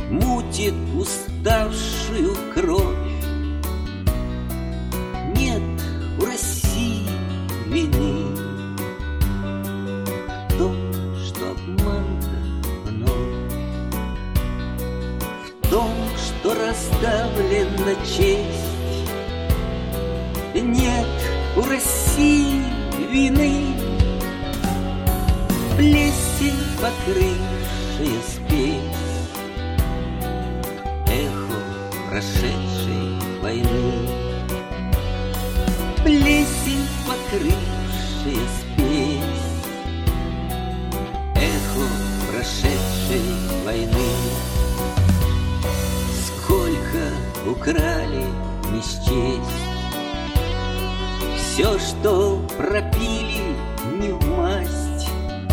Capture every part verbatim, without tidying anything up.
мутит уставшую кровь. Нет у России вины в том, что обманута вновь, в том, что раздавлена честь. Нет у России вины, плесень покрывшая спесь, эхо прошедшей войны. Плесень покрывшая спесь, эхо прошедшей войны. Сколько украли не счесть, все, что пропили не в масть,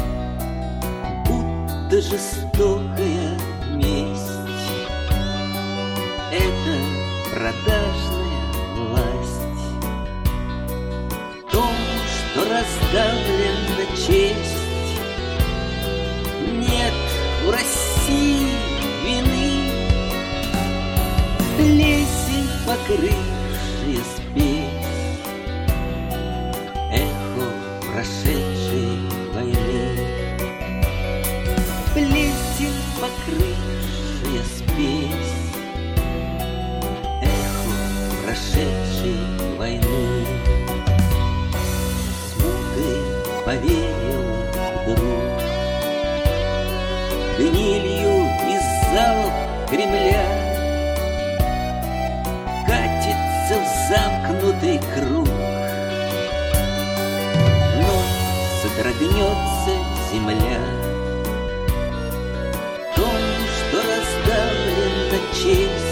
будто жестокая месть. Это продажная власть в том, что раздавлена честь. Нет у России вины, плесень покрывшая спесь, эхо прошедшей войны. Плесень покрывшая спесь, эхо прошедшей войны. Смутой повеял вдруг, гнилью из залов Кремля катится в замкнутый круг. Содрогнется земля в том, что раздавлена честь.